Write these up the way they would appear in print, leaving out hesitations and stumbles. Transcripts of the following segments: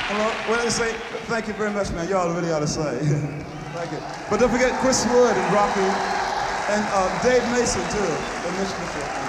Well, let's say thank you very much, man. Y'all really ought to say. Thank you. But don't forget Chris Wood and Rocky and Dave Mason, too. They mentioned before.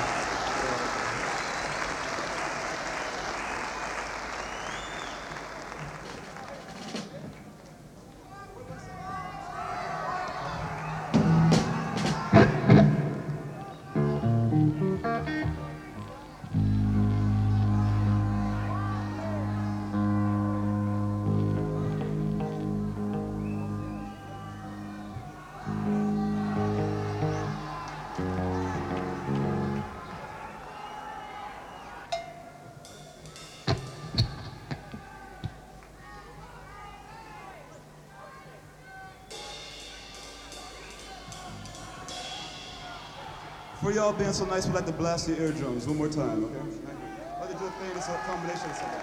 For y'all being so nice, we'd like to blast your eardrums one more time, okay? Thank you. I'd like to do a thing, it's a combination of something.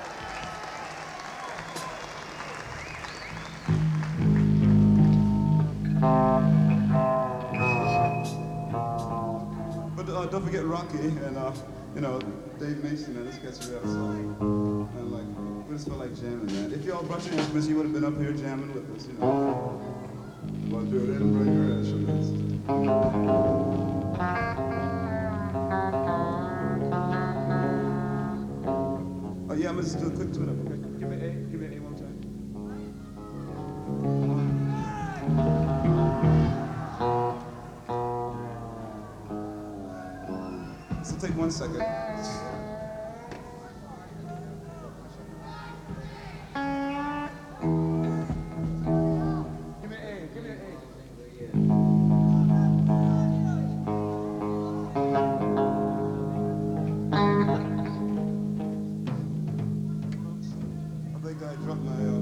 But don't forget Rocky and, Dave Mason, man, this gets real song. And we just felt like jamming, man. If y'all brought your instruments, you would have been up here jamming with us, Well, do it and bring your instruments. Yeah, I'm gonna just do a quick tune up, okay? Give me A one time. This will take 1 second. Give me an I think I dropped my